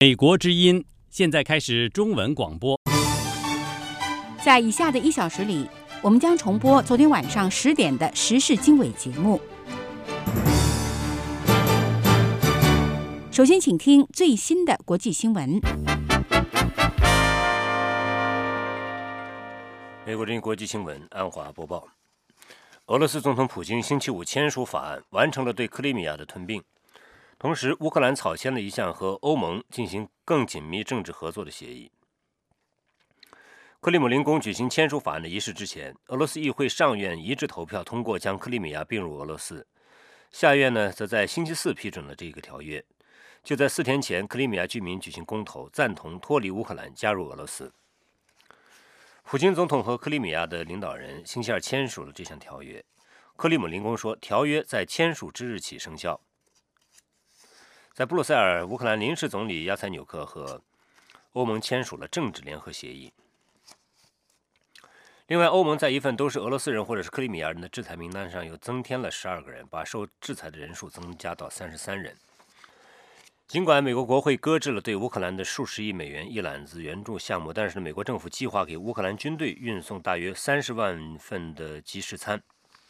美国之音现在开始中文广播。 在以下的1小时里，我们将重播昨天晚上10点的时事经纬节目。首先，请听最新的国际新闻。 美国之音国际新闻，安华播报。俄罗斯总统普京星期五签署法案，完成了对克里米亚的吞并。同时，乌克兰草签了一项和欧盟进行更紧密政治合作的协议。克里姆林宫举行签署法案的仪式之前，俄罗斯议会上院一致投票通过将克里米亚并入俄罗斯，下院呢则在星期四批准了这个条约。就在4天前，克里米亚居民举行公投，赞同脱离乌克兰，加入俄罗斯。普京总统和克里米亚的领导人星期二签署了这项条约。克里姆林宫说，条约在签署之日起生效。在布鲁塞尔，乌克兰临时总理亚塞纽克和欧盟签署了政治联合协议。另外，欧盟在一份都是俄罗斯人或者是克里米亚人的制裁名单上又增添了12个人，把受制裁的人数增加到33人。尽管美国国会搁置了对乌克兰的数十亿美元一揽子援助项目，但是美国政府计划给乌克兰军队运送大约30万份的即食餐。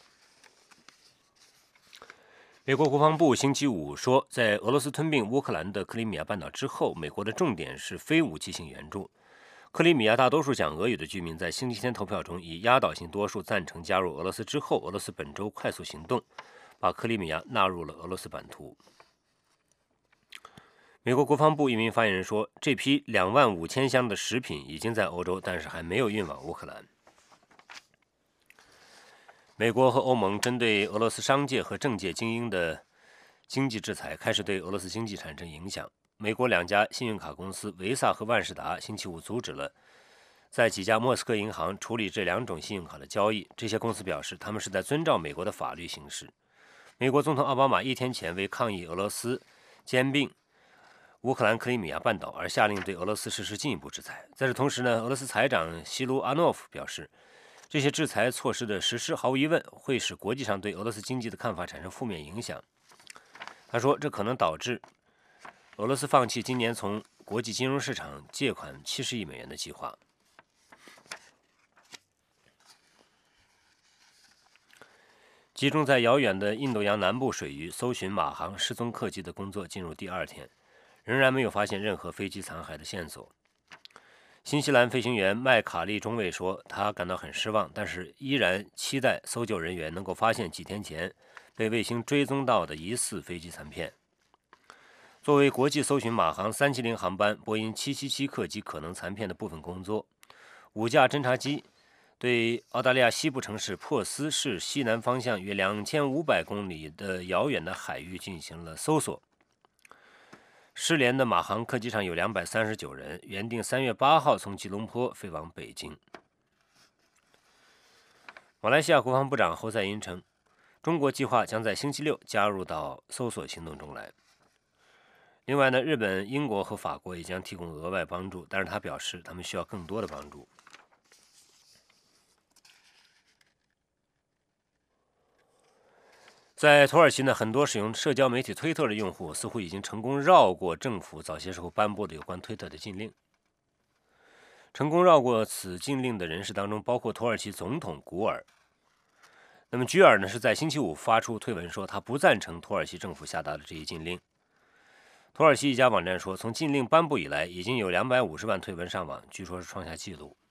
美国国防部星期五说，在俄罗斯吞并乌克兰的克里米亚半岛之后，美国的重点是非武器性援助。克里米亚大多数讲俄语的居民在星期天投票中以压倒性多数赞成加入俄罗斯之后，俄罗斯本周快速行动，把克里米亚纳入了俄罗斯版图。美国国防部一名发言人说，这批25000箱的食品已经在欧洲，但是还没有运往乌克兰。美国和欧盟针对俄罗斯商界和政界精英的经济制裁开始对俄罗斯经济产生影响。美国2家信用卡公司维萨和万事达星期五阻止了在几家莫斯科银行处理这2种信用卡的交易。这些公司表示，他们是在遵照美国的法律行事。美国总统奥巴马1天前为抗议俄罗斯兼并乌克兰克里米亚半岛而下令对俄罗斯实施进一步制裁。在这同时呢，俄罗斯财长希卢阿诺夫表示，这些制裁措施的实施毫无疑问会使国际上对俄罗斯经济的看法产生负面影响。他说，这可能导致俄罗斯放弃今年从国际金融市场借款70亿美元的计划。集中在遥远的印度洋南部水域搜寻马航失踪客机的工作进入第2天，仍然没有发现任何飞机残骸的线索。新西兰飞行员麦卡利中尉说，他感到很失望，但是依然期待搜救人员能够发现几天前被卫星追踪到的疑似飞机残片。作为国际搜寻马航370航班波音777客机可能残片的部分工作，5架侦察机对澳大利亚西部城市珀斯市西南方向约2500公里的遥远的海域进行了搜索。失联的马航客机上有239人，原定3月8号从吉隆坡飞往北京。马来西亚国防部长侯赛因称，中国计划将在星期六加入到搜索行动中来。另外呢，日本、英国和法国也将提供额外帮助，但是他表示他们需要更多的帮助。在土耳其呢，很多使用社交媒体推特的用户似乎已经成功绕过政府早些时候颁布的有关推特的禁令。成功绕过此禁令的人士当中包括土耳其总统古尔。那么居尔呢是在星期五发出推文说，他不赞成土耳其政府下达的这一禁令。土耳其一家网站说，从禁令颁布以来，已经有250万推文上网，据说是创下纪录。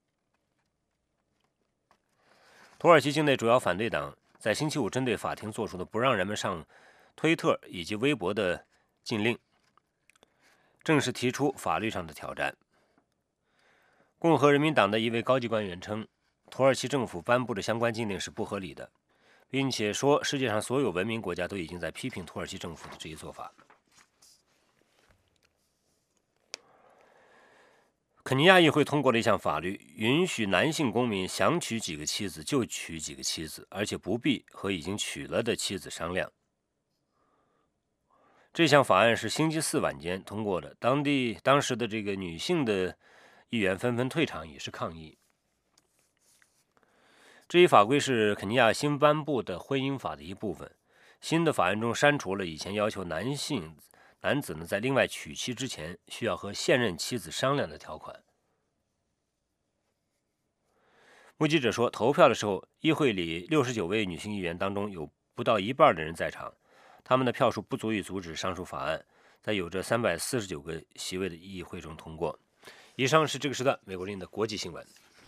土耳其境内主要反对党在星期五针对法庭做出的不让人们上推特以及微博的禁令，正式提出法律上的挑战。共和人民党的一位高级官员称，土耳其政府颁布的相关禁令是不合理的，并且说世界上所有文明国家都已经在批评土耳其政府的这一做法。肯尼亚议会通过了一项法律，允许男性公民想娶几个妻子就娶几个妻子，而且不必和已经娶了的妻子商量。这项法案是星期四晚间通过的，当时的这个女性的议员纷纷退场以示抗议。这一法规是肯尼亚新颁布的婚姻法的一部分。新的法案中删除了以前要求男男子呢在另外娶妻之前需要和现任妻子商量的条款。目击者说，投票的时候，议会里69位女性议员当中有不到一半的人在场，他们的票数不足以阻止上述法案在有着349个席位的议会中通过。以上是这个时段美国之音的国际新闻。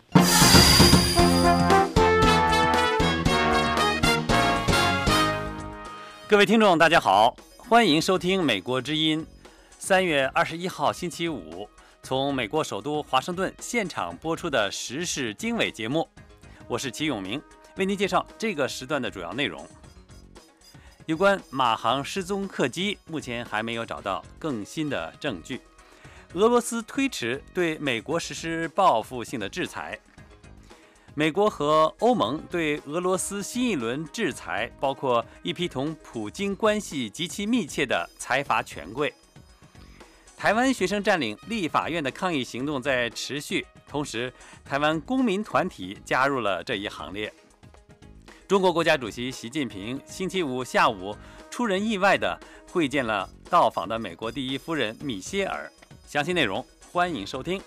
各位听众大家好，欢迎收听美国之音3月21号星期五从美国首都华盛顿现场播出的时事经纬节目，我是齐永明，为您介绍这个时段的主要内容。有关马航失踪客机，目前还没有找到更新的证据。俄罗斯推迟对美国实施报复性的制裁。美国和欧盟对俄罗斯新一轮制裁，包括一批同普京关系极其密切的财阀权贵。台湾学生占领立法院的抗议行动在持续，同时台湾公民团体加入了这一行列。中国国家主席习近平星期五下午出人意外地会见了到访的美国第一夫人米歇尔。详细内容欢迎收听。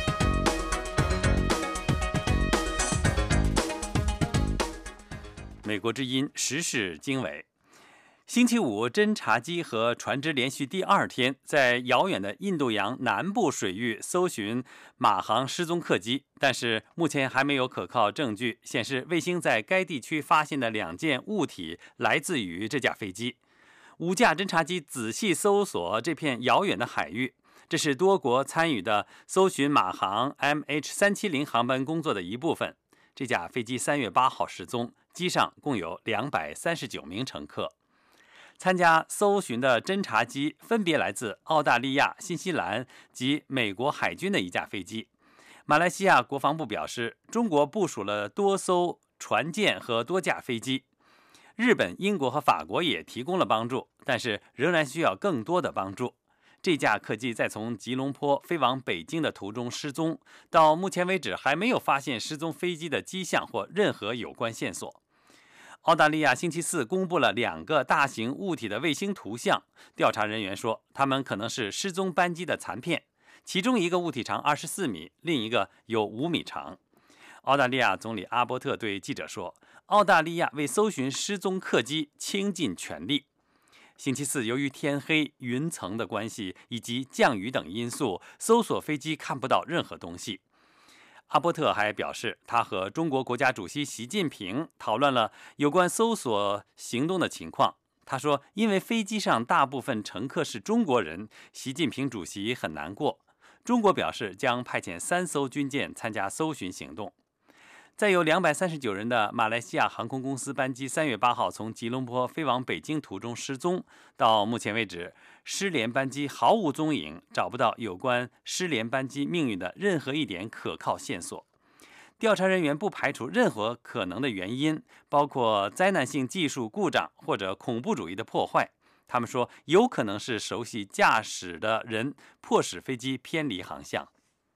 美国之音时事经纬。星期五，侦察机和船只连续第二天在遥远的印度洋南部水域搜寻马航失踪客机，但是目前还没有可靠证据显示卫星在该地区发现的2件物体来自于这架飞机。5架侦察机仔细搜索这片遥远的海域，这是多国参与的搜寻马航 MH370 航班工作的一部分。这架飞机3月8号失踪，机上共有239名乘客。参加搜寻的侦察机分别来自澳大利亚、新西兰及美国海军的1架飞机。马来西亚国防部表示，中国部署了多艘船舰和多架飞机。日本、英国和法国也提供了帮助，但是仍然需要更多的帮助。这架客机在从吉隆坡飞往北京的途中失踪，到目前为止还没有发现失踪飞机的迹象或任何有关线索。澳大利亚星期四公布了2个大型物体的卫星图像，调查人员说，它们可能是失踪班机的残片，其中一个物体长24米，另一个有5米长。澳大利亚总理阿伯特对记者说，澳大利亚为搜寻失踪客机倾尽全力。星期四，由于天黑、云层的关系以及降雨等因素，搜索飞机看不到任何东西。阿伯特还表示，他和中国国家主席习近平讨论了有关搜索行动的情况。他说，因为飞机上大部分乘客是中国人，习近平主席很难过。中国表示将派遣3艘军舰参加搜寻行动。载有239人的马来西亚航空公司班机3月8号从吉隆坡飞往北京途中失踪，到目前为止，失联班机毫无踪影，找不到有关失联班机命运的任何一点可靠线索。调查人员不排除任何可能的原因，包括灾难性技术故障或者恐怖主义的破坏。他们说，有可能是熟悉驾驶的人迫使飞机偏离航向。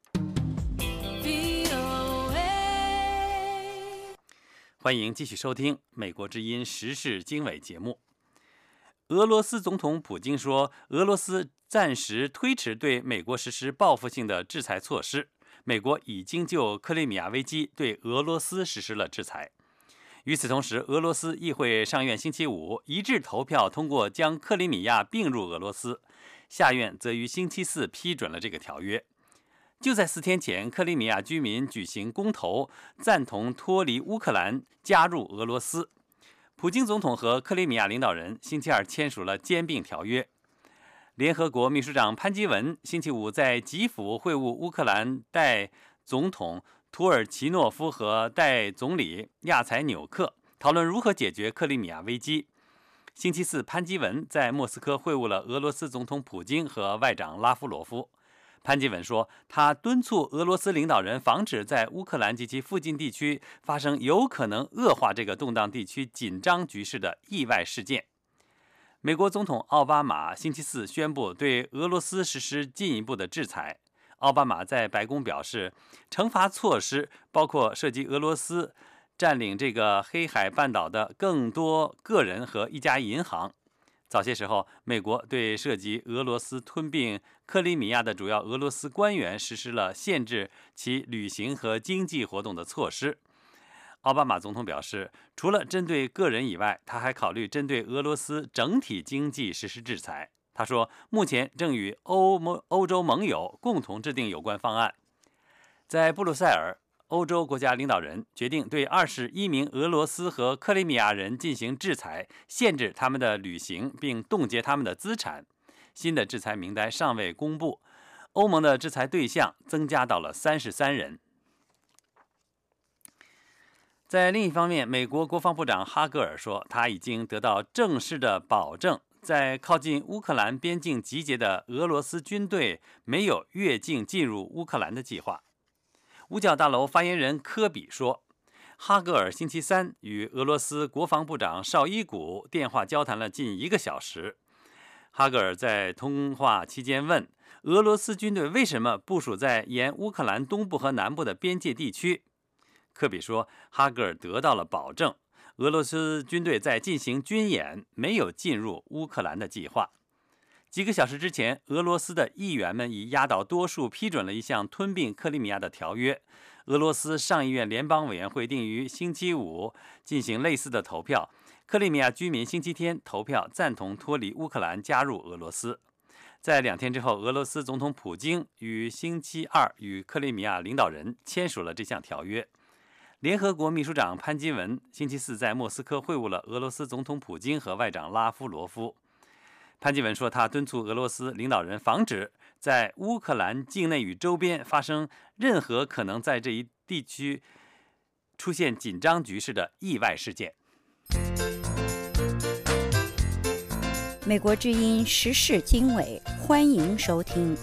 欢迎继续收听美国之音时事经纬节目。俄罗斯总统普京说，俄罗斯暂时推迟对美国实施报复性的制裁措施。美国已经就克里米亚危机对俄罗斯实施了制裁。与此同时，俄罗斯议会上院星期五一致投票通过将克里米亚并入俄罗斯，下院则于星期四批准了这个条约。就在4天前，克里米亚居民举行公投，赞同脱离乌克兰，加入俄罗斯。普京总统和克里米亚领导人星期二签署了兼并条约。联合国秘书长潘基文星期五在基辅会晤乌克兰代总统图尔奇诺夫和代总理亚采纽克，讨论如何解决克里米亚危机。星期四，潘基文在莫斯科会晤了俄罗斯总统普京和外长拉夫罗夫。潘基文说，他敦促俄罗斯领导人防止在乌克兰及其附近地区发生有可能恶化这个动荡地区紧张局势的意外事件。美国总统奥巴马星期四宣布对俄罗斯实施进一步的制裁。奥巴马在白宫表示，惩罚措施包括涉及俄罗斯占领这个黑海半岛的更多个人和一家银行。 早些时候，美国对涉及俄罗斯吞并克里米亚的主要俄罗斯官员实施了限制其旅行和经济活动的措施。奥巴马总统表示，除了针对个人以外，他还考虑针对俄罗斯整体经济实施制裁。他说，目前正与欧洲盟友共同制定有关方案。在布鲁塞尔，欧洲国家领导人决定对21名俄罗斯和克里米亚人进行制裁，限制他们的旅行，并冻结他们的资产。新的制裁名单尚未公布，欧盟的制裁对象增加到了33人。在另一方面，美国国防部长哈格尔说，他已经得到正式的保证，在靠近乌克兰边境集结的俄罗斯军队没有越境进入乌克兰的计划。五角大楼发言人科比说，哈格尔星期三与俄罗斯国防部长绍伊古电话交谈了近1个小时。哈格尔在通话期间问，俄罗斯军队为什么部署在沿乌克兰东部和南部的边界地区？科比说，哈格尔得到了保证，俄罗斯军队在进行军演，没有进入乌克兰的计划。几个小时之前，俄罗斯的议员们以压倒多数批准了一项吞并克里米亚的条约。俄罗斯上议院联邦委员会定于星期五进行类似的投票。克里米亚居民星期天投票赞同脱离乌克兰，加入俄罗斯。在2天之后，俄罗斯总统普京于星期二与克里米亚领导人签署了这项条约。联合国秘书长潘基文星期四在莫斯科会晤了俄罗斯总统普京和外长拉夫罗夫。潘基文说，他敦促俄罗斯领导人防止在乌克兰境内与周边发生任何可能在这一地区出现紧张局势的意外事件。 美国之音时事经纬，欢迎收听。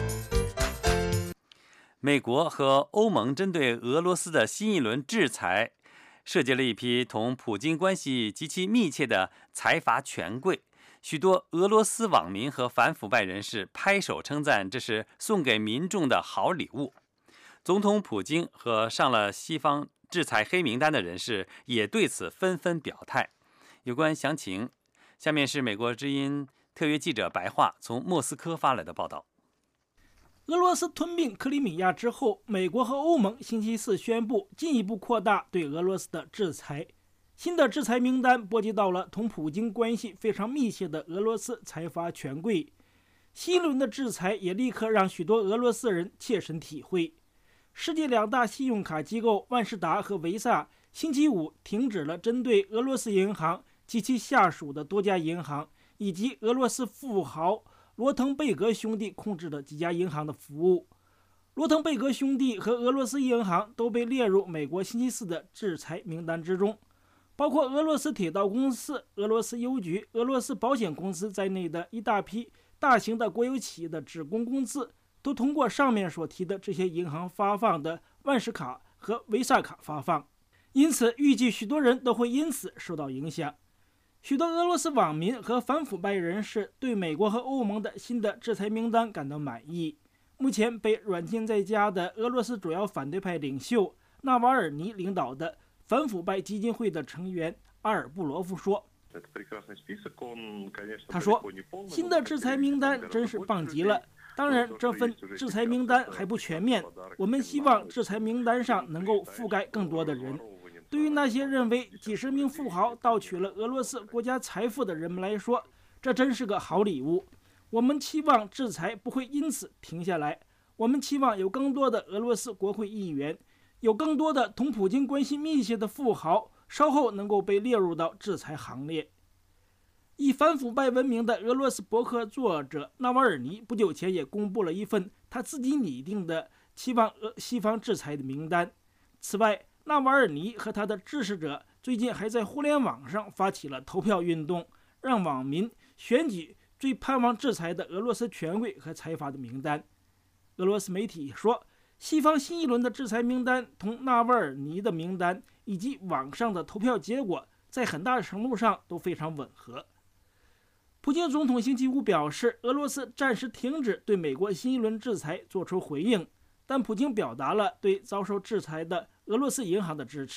美国和欧盟针对俄罗斯的新一轮制裁，涉及了一批同普京关系极其密切的财阀权贵。许多俄罗斯网民和反腐败人士拍手称赞，这是送给民众的好礼物。总统普京和上了西方制裁黑名单的人士也对此纷纷表态。有关详情，下面是美国之音特约记者白桦从莫斯科发来的报道。 俄罗斯吞并克里米亚之后，美国和欧盟星期四宣布进一步扩大对俄罗斯的制裁。新的制裁名单波及到了同普京关系非常密切的俄罗斯财阀权贵。新一轮的制裁也立刻让许多俄罗斯人切身体会。世界2大信用卡机构万事达和维萨星期五停止了针对俄罗斯银行及其下属的多家银行，以及俄罗斯富豪罗滕贝格兄弟控制的几家银行的服务。罗滕贝格兄弟和俄罗斯银行都被列入美国星期四的制裁名单之中，包括俄罗斯铁道公司、俄罗斯邮局、俄罗斯保险公司在内的一大批大型的国有企业的职工工资都通过上面所提的这些银行发放的万事卡和维萨卡发放，因此预计许多人都会因此受到影响。许多俄罗斯网民和反腐败人士对美国和欧盟的新的制裁名单感到满意。目前被软禁在家的俄罗斯主要反对派领袖纳瓦尔尼领导的反腐败基金会的成员阿尔布罗夫说，他说，新的制裁名单真是棒极了。当然，这份制裁名单还不全面，我们希望制裁名单上能够覆盖更多的人。对于那些认为几十名富豪盗取了俄罗斯国家财富的人们来说，这真是个好礼物。我们期望制裁不会因此停下来，我们期望有更多的俄罗斯国会议员，有更多的同普京关系密切的富豪稍后能够被列入到制裁行列。以反腐败闻名的俄罗斯博客作者纳瓦尔尼不久前也公布了一份他自己拟定的期望西方制裁的名单。此外，纳瓦尔尼和他的支持者最近还在互联网上发起了投票运动，让网民选举最盼望制裁的俄罗斯权贵和财阀的名单。俄罗斯媒体说，西方新一轮的制裁名单同纳瓦尔尼的名单以及网上的投票结果在很大程度上都非常吻合。普京总统星期五表示，俄罗斯暂时停止对美国新一轮制裁做出回应，但普京表达了对遭受制裁的俄罗斯银行的支持。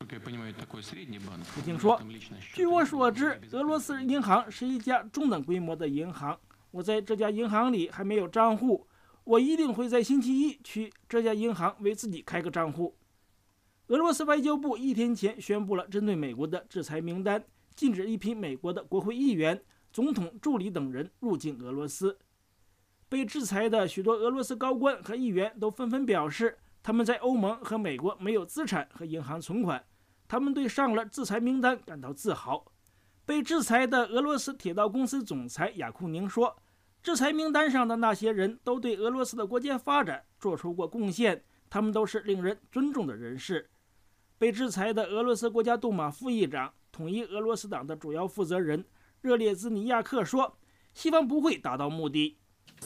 普京说：“据我所知，俄罗斯银行是一家中等规模的银行。我在这家银行里还没有账户，我一定会在星期一去这家银行为自己开个账户。”俄罗斯外交部1天前宣布了针对美国的制裁名单，禁止一批美国的国会议员、总统助理等人入境俄罗斯。被制裁的许多俄罗斯高官和议员都纷纷表示，他们在欧盟和美国没有资产和银行存款，他们对上了制裁名单感到自豪。被制裁的俄罗斯铁道公司总裁雅库宁说，制裁名单上的那些人都对俄罗斯的国家发展做出过贡献，他们都是令人尊重的人士。被制裁的俄罗斯国家杜马副议长、统一俄罗斯党的主要负责人热列兹尼亚克说，西方不会达到目的。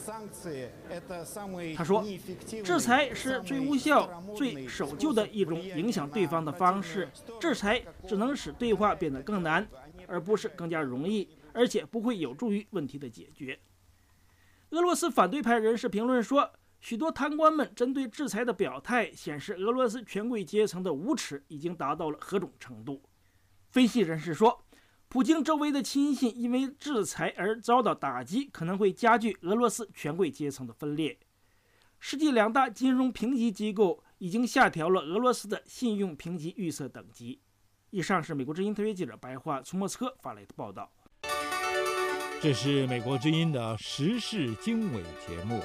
他说，制裁是最无效、最守旧的一种影响对方的方式。制裁只能使对话变得更难，而不是更加容易，而且不会有助于问题的解决。俄罗斯反对派人士评论说，许多贪官们针对制裁的表态显示俄罗斯权贵阶层的无耻已经达到了何种程度。分析人士说，普京周围的亲信因为制裁而遭到打击，可能会加剧俄罗斯权贵阶层的分裂。世界2大金融评级机构已经下调了俄罗斯的信用评级预测等级。以上是美国之音特约记者白桦从莫斯科发来的报道。 这是美国之音的时事经纬节目。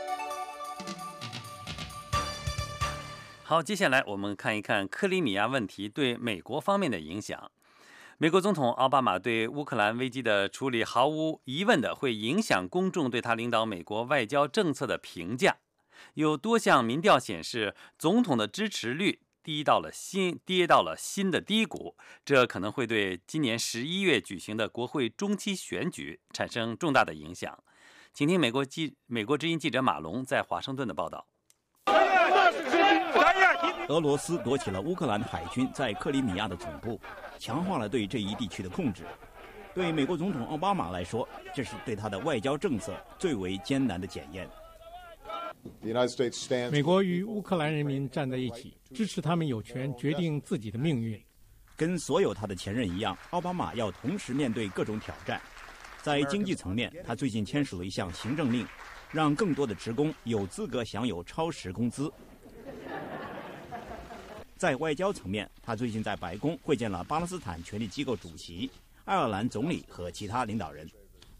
好，接下来我们看一看克里米亚问题对美国方面的影响。美国总统奥巴马对乌克兰危机的处理毫无疑问的会影响公众对他领导美国外交政策的评价。有多项民调显示，总统的支持率跌到了新的低谷，这可能会对今年11月举行的国会中期选举产生重大的影响。请听美国之音记者马龙在华盛顿的报道。 俄罗斯夺取了乌克兰海军在克里米亚的总部，强化了对这一地区的控制。对美国总统奥巴马来说，这是对他的外交政策最为艰难的检验。 美国与乌克兰人民站在一起，支持他们有权决定自己的命运。 跟所有他的前任一样，奥巴马要同时面对各种挑战。在经济层面，他最近签署了一项行政令，让更多的职工有资格享有超时工资。在外交层面，他最近在白宫会见了巴勒斯坦权力机构主席、爱尔兰总理和其他领导人。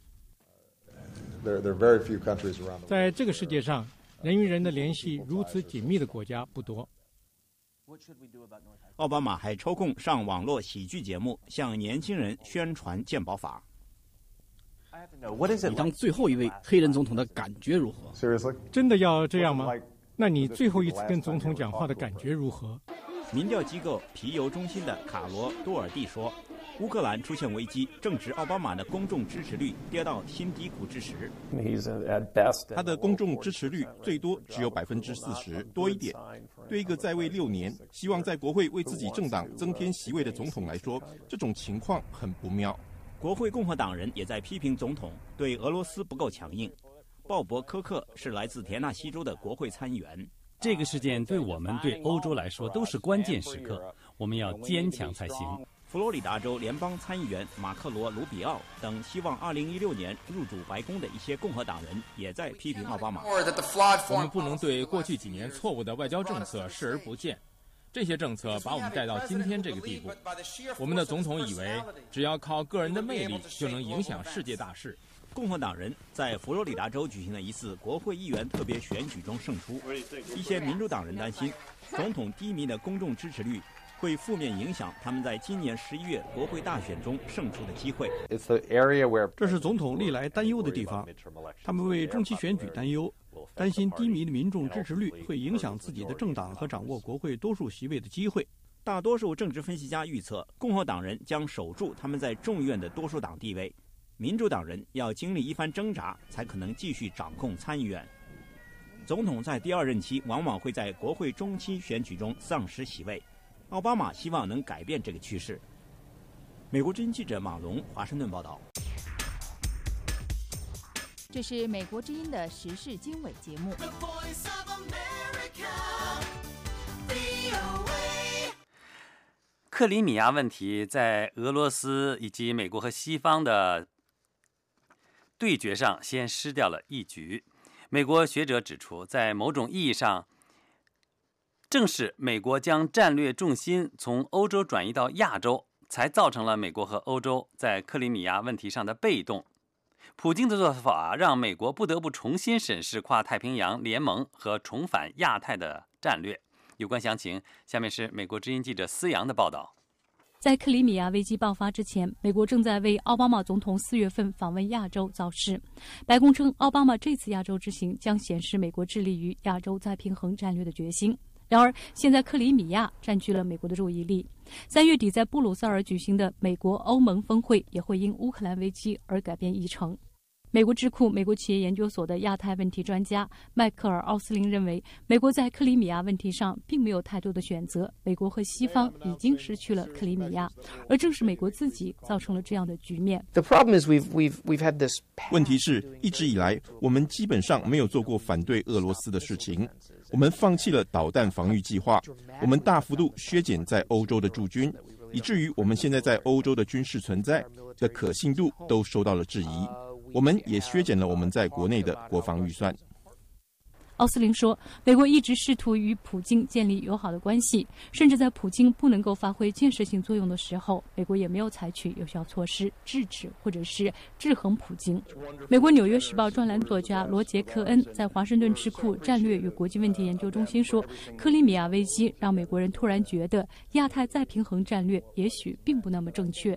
在这个世界上，人与人的联系如此紧密的国家不多。 奥巴马还抽空上网络喜剧节目，向年轻人宣传健保法。 你当最后一位黑人总统的感觉如何？ 真的要这样吗？那你最后一次跟总统讲话的感觉如何？ 民调机构皮尤中心的卡罗多尔蒂说，乌克兰出现危机，正值奥巴马的公众支持率跌到新低谷之时。 他的公众支持率最多只有40%，多一点。对一个在位6年、希望在国会为自己政党增添席位的总统来说，这种情况很不妙。 国会共和党人也在批评总统对俄罗斯不够强硬。鲍勃·科克是来自田纳西州的国会参议员。 这个事件对我们、对欧洲来说都是关键时刻，我们要坚强才行。 佛罗里达州联邦参议员马克罗·卢比奥等希望2016年入主白宫的一些共和党人也在批评奥巴马。 我们不能对过去几年错误的外交政策视而不见，这些政策把我们带到今天这个地步。我们的总统以为只要靠个人的魅力就能影响世界大事。 共和党人在佛罗里达州举行的一次国会议员特别选举中胜出，一些民主党人担心总统低迷的公众支持率会负面影响他们在今年11月国会大选中胜出的机会。 这是总统历来担忧的地方，他们为中期选举担忧，担心低迷的民众支持率会影响自己的政党和掌握国会多数席位的机会。 大多数政治分析家预测，共和党人将守住他们在众议院的多数党地位，民主党人要经历一番挣扎才可能继续掌控参议院。总统在第2任期往往会在国会中期选举中丧失席位，奥巴马希望能改变这个趋势。美国之音记者马龙，华盛顿报道。 这是美国之音的时事经纬节目。 克里米亚问题在俄罗斯以及美国和西方的对决上先失掉了一局。美国学者指出，在某种意义上，正是美国将战略重心从欧洲转移到亚洲，才造成了美国和欧洲在克里米亚问题上的被动。普京的做法让美国不得不重新审视跨太平洋联盟和重返亚太的战略。有关详情，下面是美国之音记者思阳的报道。 在克里米亚危机爆发之前，美国正在为奥巴马总统4月份访问亚洲造势。白宫称，奥巴马这次亚洲之行将显示美国致力于亚洲再平衡战略的决心。然而，现在克里米亚占据了美国的注意力。3月底在布鲁塞尔举行的美国欧盟峰会也会因乌克兰危机而改变议程。美国智库美国企业研究所的亚太问题专家迈克尔·奥斯林认为，美国在克里米亚问题上并没有太多的选择，美国和西方已经失去了克里米亚，而正是美国自己造成了这样的局面。 问题是，一直以来我们基本上没有做过反对俄罗斯的事情，我们放弃了导弹防御计划，我们大幅度削减在欧洲的驻军，以至于我们现在在欧洲的军事存在的可信度都受到了质疑。我们也削减了我们在国内的国防预算。 奥斯林说，美国一直试图与普京建立友好的关系，甚至在普京不能够发挥建设性作用的时候，美国也没有采取有效措施制止或者是制衡普京。美国《纽约时报》专栏作家罗杰克恩在华盛顿智库战略与国际问题研究中心说，克里米亚危机让美国人突然觉得亚太再平衡战略也许并不那么正确。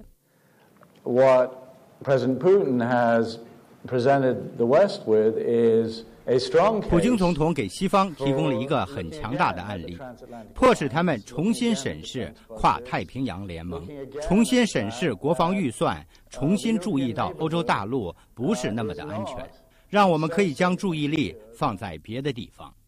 What President Putin has presented the West with is a strong case. 普京总统给西方提供了一个很强大的案例，迫使他们重新审视跨太平洋联盟，重新审视国防预算，重新注意到欧洲大陆不是那么的安全，让我们可以将注意力放在别的地方。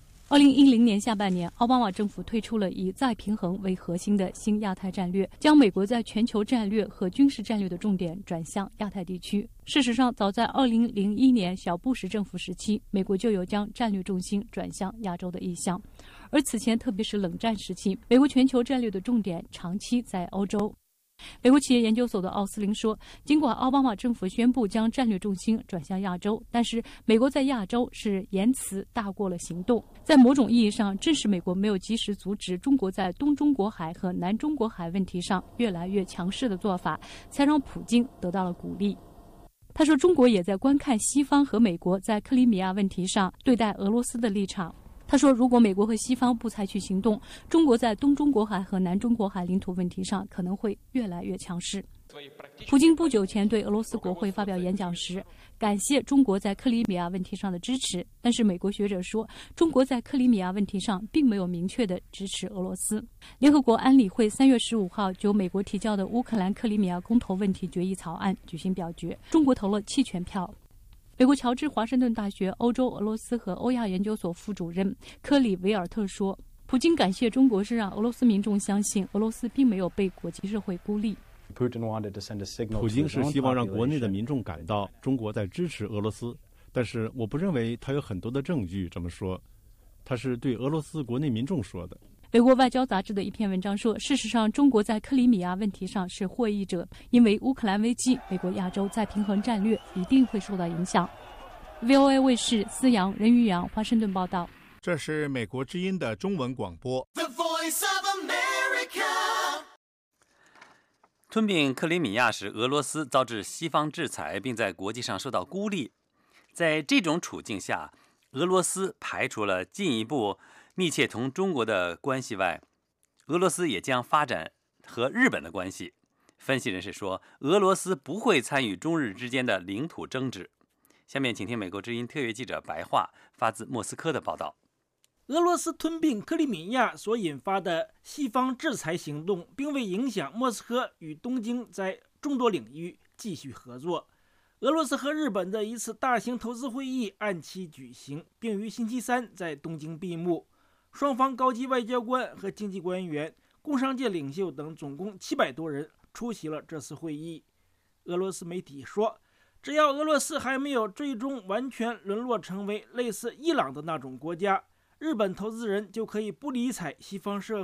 2010年下半年，奥巴马政府推出了以再平衡为核心的新亚太战略，将美国在全球战略和军事战略的重点转向亚太地区。事实上，早在2001年小布什政府时期，美国就有将战略重心转向亚洲的意向。而此前，特别是冷战时期，美国全球战略的重点长期在欧洲。美国企业研究所的奥斯林说，尽管奥巴马政府宣布将战略重心转向亚洲，但是美国在亚洲是言辞大过了行动。在某种意义上，正是美国没有及时阻止中国在东中国海和南中国海问题上越来越强势的做法，才让普京得到了鼓励。他说，中国也在观看西方和美国在克里米亚问题上对待俄罗斯的立场。他说，如果美国和西方不采取行动，中国在东中国海和南中国海领土问题上可能会越来越强势。普京不久前对俄罗斯国会发表演讲时，感谢中国在克里米亚问题上的支持，但是美国学者说，中国在克里米亚问题上并没有明确的支持俄罗斯。联合国安理会3月15号就美国提交的乌克兰克里米亚公投问题决议草案举行表决，中国投了弃权票。美国乔治华盛顿大学欧洲、俄罗斯和欧亚研究所副主任科里维尔特说，普京感谢中国是让俄罗斯民众相信俄罗斯并没有被国际社会孤立。 普京是希望让国内的民众感到中国在支持俄罗斯，但是我不认为他有很多的证据这么说，他是对俄罗斯国内民众说的。 美国外交杂志的一篇文章说，事实上中国在克里米亚问题上是获益者，因为乌克兰危机，美国亚洲再平衡战略一定会受到影响。VOA 卫视思阳、任玉阳华盛顿报道。 这是美国之音的中文广播。The Voice of America。吞并克里米亚时，俄罗斯遭致西方制裁，并在国际上受到孤立。在这种处境下，俄罗斯排除了进一步密切同中国的关系外，俄罗斯也将发展和日本的关系。分析人士说，俄罗斯不会参与中日之间的领土争执。下面请听美国之音特约记者白桦发自莫斯科的报道。 俄罗斯吞并克里米亚所引发的西方制裁行动，并未影响莫斯科与东京在众多领域继续合作。俄罗斯和日本的一次大型投资会议按期举行，并于星期三在东京闭幕。双方高级外交官和经济官员、工商界领袖等总共700多人出席了这次会议。俄罗斯媒体说，只要俄罗斯还没有最终完全沦落成为类似伊朗的那种国家，日本投资人就可以不理睬西方社会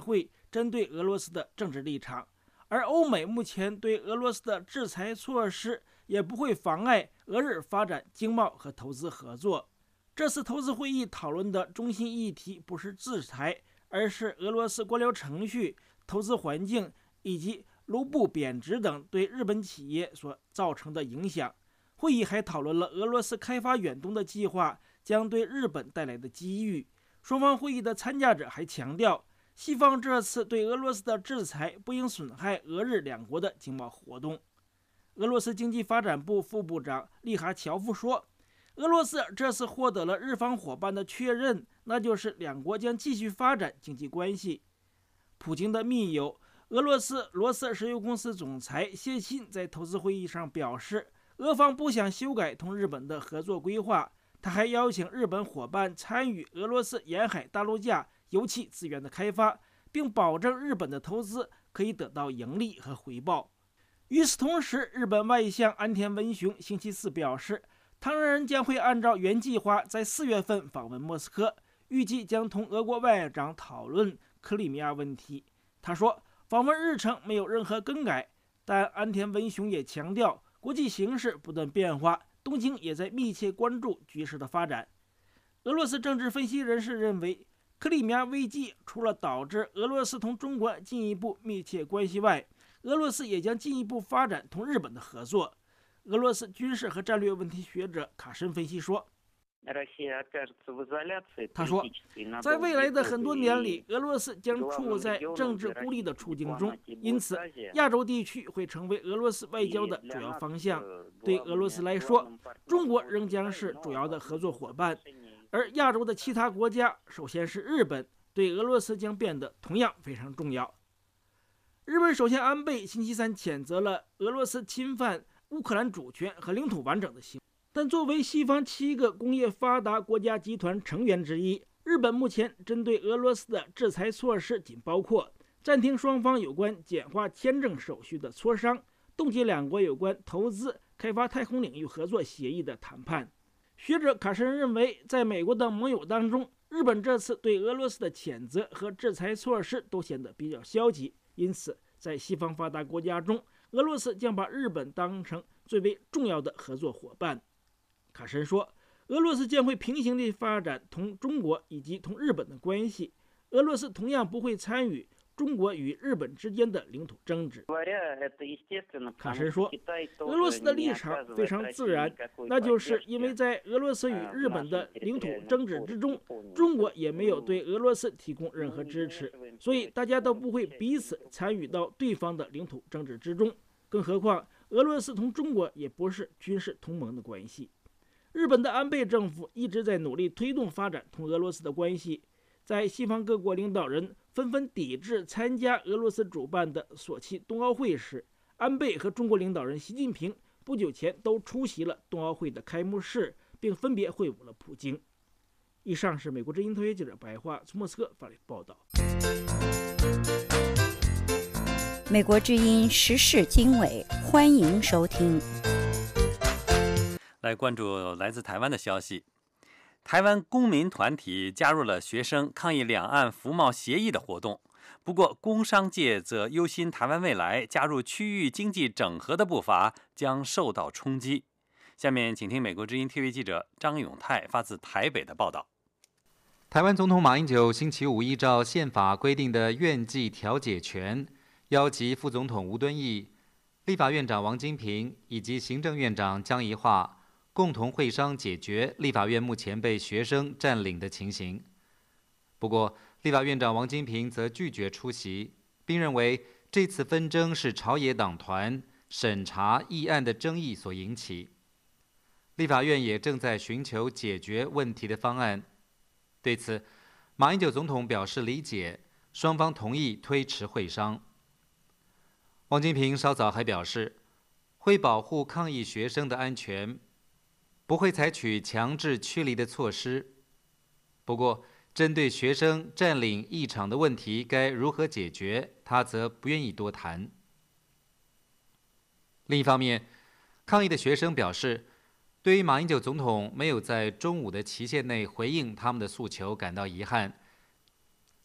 针对俄罗斯的政治立场，而欧美目前对俄罗斯的制裁措施也不会妨碍俄日发展经贸和投资合作。这次投资会议讨论的中心议题不是制裁，而是俄罗斯官僚程序、投资环境以及卢布贬值等对日本企业所造成的影响。会议还讨论了俄罗斯开发远东的计划将对日本带来的机遇。双方会议的参加者还强调，西方这次对俄罗斯的制裁不应损害俄日两国的经贸活动。俄罗斯经济发展部副部长利哈乔夫说，俄罗斯这次获得了日方伙伴的确认，那就是两国将继续发展经济关系。普京的密友俄罗斯罗斯石油公司总裁谢钦在投资会议上表示，俄方不想修改同日本的合作规划。他还邀请日本伙伴参与俄罗斯沿海大陆架油气资源的开发，并保证日本的投资可以得到盈利和回报。与此同时，日本外相安田文雄星期四表示，他人将会按照原计划在4月份访问莫斯科，预计将同俄国外长讨论克里米亚问题。他说，访问日程没有任何更改，但安田文雄也强调，国际形势不断变化，东京也在密切关注局势的发展。俄罗斯政治分析人士认为，克里米亚危机除了导致俄罗斯同中国进一步密切关系外，俄罗斯也将进一步发展同日本的合作。俄罗斯军事和战略问题学者卡申分析说，他说，在未来的很多年里，俄罗斯将处在政治孤立的处境中，因此亚洲地区会成为俄罗斯外交的主要方向。对俄罗斯来说，中国仍将是主要的合作伙伴，而亚洲的其他国家，首先是日本，对俄罗斯将变得同样非常重要。日本首相安倍星期三谴责了俄罗斯侵犯乌克兰主权和领土完整的行为。但作为西方7个工业发达国家集团成员之一，日本目前针对俄罗斯的制裁措施仅包括暂停双方有关简化签证手续的磋商，冻结两国有关投资、开发太空领域合作协议的谈判。学者卡申认为，在美国的盟友当中，日本这次对俄罗斯的谴责和制裁措施都显得比较消极，因此在西方发达国家中，俄罗斯将把日本当成最为重要的合作伙伴。卡申说，俄罗斯将会平行地发展同中国以及同日本的关系，俄罗斯同样不会参与中国与日本之间的领土争执。卡申说，俄罗斯的立场非常自然，那就是因为在俄罗斯与日本的领土争执之中，中国也没有对俄罗斯提供任何支持，所以大家都不会彼此参与到对方的领土争执之中。更何况，俄罗斯同中国也不是军事同盟的关系。日本的安倍政府一直在努力推动发展同俄罗斯的关系。在西方各国领导人纷纷抵制参加俄罗斯主办的索契冬奥会时，安倍和中国领导人习近平不久前都出席了冬奥会的开幕式，并分别会晤了普京。以上是美国之音特约记者白桦从莫斯科发来的报道。 美国之音时事经纬，欢迎收听。 来关注来自台湾的消息。台湾公民团体加入了学生抗议两岸服贸协议的活动，不过工商界则忧心台湾未来加入区域经济整合的步伐将受到冲击。下面请听美国之音 TV 记者张永泰发自台北的报道。 台湾总统马英九星期五依照宪法规定的院际调解权，邀集副总统吴敦义、立法院长王金平以及行政院长江宜樺共同会商解决立法院目前被学生占领的情形。不过，立法院长王金平则拒绝出席，并认为这次纷争是朝野党团审查议案的争议所引起。立法院也正在寻求解决问题的方案。对此，马英九总统表示理解，双方同意推迟会商。王金平稍早还表示，会保护抗议学生的安全，不会采取强制驱离的措施。不过，针对学生占领议场的问题该如何解决，他则不愿意多谈。另一方面，抗议的学生表示，对于马英九总统没有在中午的期限内回应他们的诉求感到遗憾，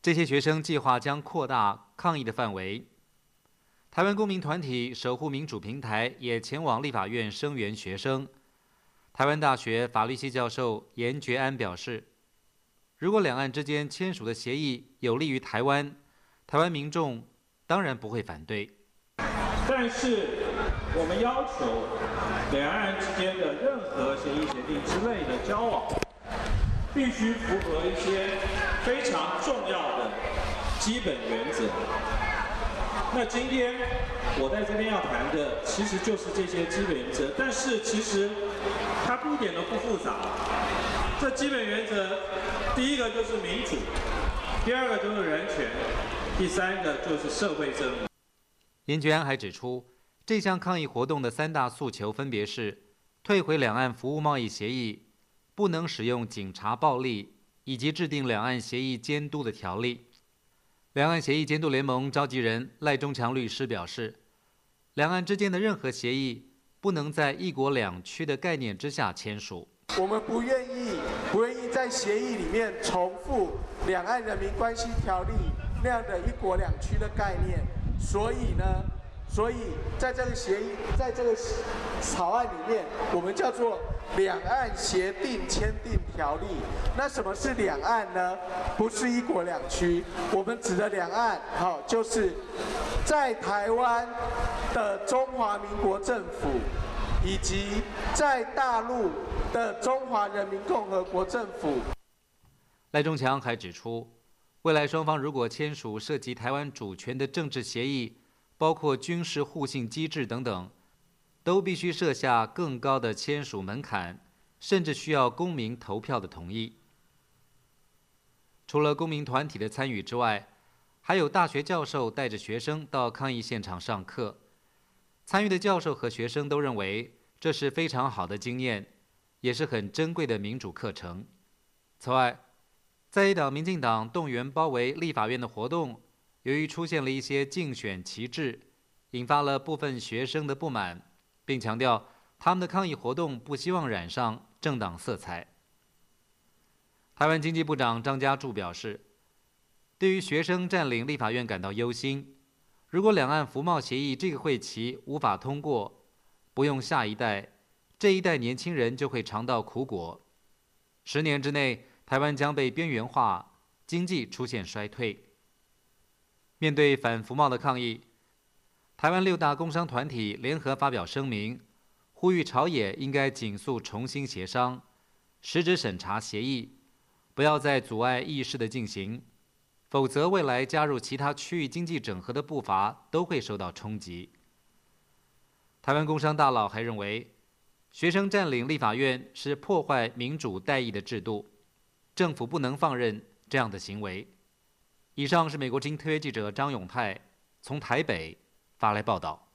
这些学生计划将扩大抗议的范围。台湾公民团体守护民主平台也前往立法院声援学生。台湾大学法律系教授严觉安表示，如果两岸之间签署的协议有利于台湾，台湾民众当然不会反对。 但是我们要求两岸之间的任何协议、协定之类的交往，必须符合一些非常重要的基本原则。那今天我在这边要谈的，其实就是这些基本原则。但是其实它一点都不复杂。这基本原则，第一个就是民主，第二个就是人权，第三个就是社会正义。 严觉安还指出，这项抗议活动的3大诉求分别是：退回两岸服务贸易协议，不能使用警察暴力，以及制定两岸协议监督的条例。两岸协议监督联盟召集人赖中强律师表示，两岸之间的任何协议不能在一国两区的概念之下签署。 我们不愿意在协议里面重复两岸人民关系条例那样的一国两区的概念，所以在这个协议，在这个草案里面，我们叫做两岸协定签订条例。那什么是两岸呢？不是一国两区，我们指的两岸，就是在台湾的中华民国政府，以及在大陆的中华人民共和国政府。 赖中强还指出，未来双方如果签署涉及台湾主权的政治协议，包括军事互信机制等等，都必须设下更高的签署门槛，甚至需要公民投票的同意。除了公民团体的参与之外，还有大学教授带着学生到抗议现场上课。参与的教授和学生都认为这是非常好的经验，也是很珍贵的民主课程。此外，在野党民进党动员包围立法院的活动，由于出现了一些竞选旗帜，引发了部分学生的不满，并强调他们的抗议活动不希望染上政党色彩。台湾经济部长张家柱表示，对于学生占领立法院感到忧心。如果两岸服贸协议这个会期无法通过，不用下一代，这一代年轻人就会尝到苦果。10年之内，台湾将被边缘化，经济出现衰退。面对反服贸的抗议，台湾6大工商团体联合发表声明，呼吁朝野应该尽速重新协商，实质审查协议，不要再阻碍议事的进行，否则未来加入其他区域经济整合的步伐都会受到冲击。台湾工商大佬还认为，学生占领立法院是破坏民主代议的制度，政府不能放任这样的行为。以上是美国之音特约记者张永泰从台北发来报道。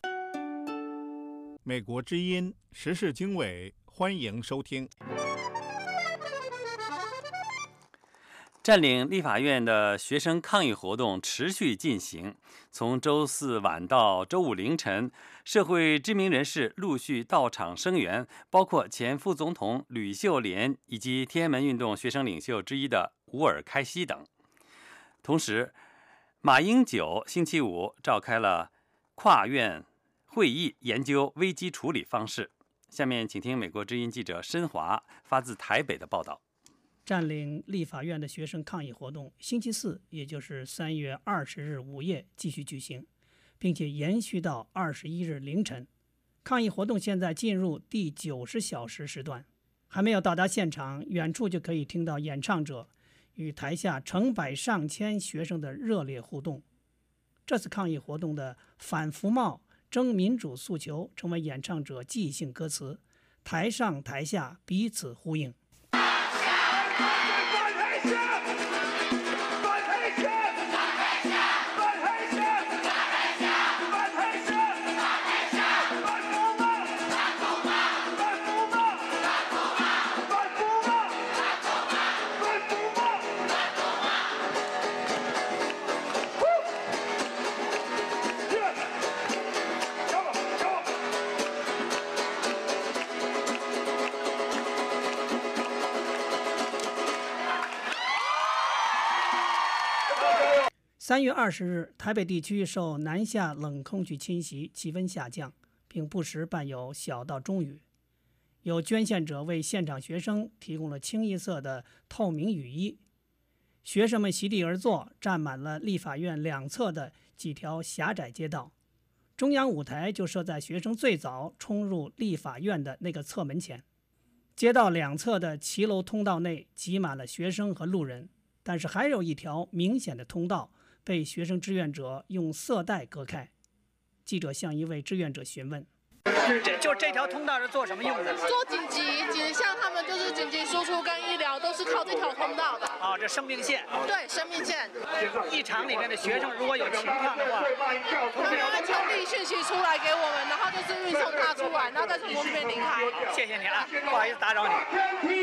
美国之音时事经纬，欢迎收听。 占领立法院的学生抗议活动持续进行，从周4晚到周5凌晨，社会知名人士陆续到场声援，包括前副总统吕秀莲以及天安门运动学生领袖之一的乌尔开西等。同时，马英九星期5召开了跨院会议，研究危机处理方式。下面请听美国之音记者申华发自台北的报道。 占领立法院的学生抗议活动星期4，也就是3月20日午夜继续举行，并且延续到21日凌晨。抗议活动现在进入第90小时时段，还没有到达现场，远处就可以听到演唱者与台下成百上千学生的热烈互动。这次抗议活动的反服贸、争民主诉求成为演唱者即兴歌词，台上台下彼此呼应。 3月20日，台北地区受南下冷空气侵袭，气温下降，并不时伴有小到中雨。有捐献者为现场学生提供了清一色的透明雨衣，学生们席地而坐，站满了立法院两侧的几条狭窄街道。中央舞台就设在学生最早冲入立法院的那个侧门前。街道两侧的骑楼通道内挤满了学生和路人，但是还有一条明显的通道被学生志愿者用色带隔开。记者向一位志愿者询问： 就这条通道是做什么用的？ 做紧急，像他们就是紧急输出跟医疗都是靠这条通道的。 哦，这生命线。 对，生命线。 一场里面的学生如果有情况的话， 他们会传递讯息出来给我们，然后就是运送他出来，然后再从这边离开。 谢谢你啊，不好意思打扰你。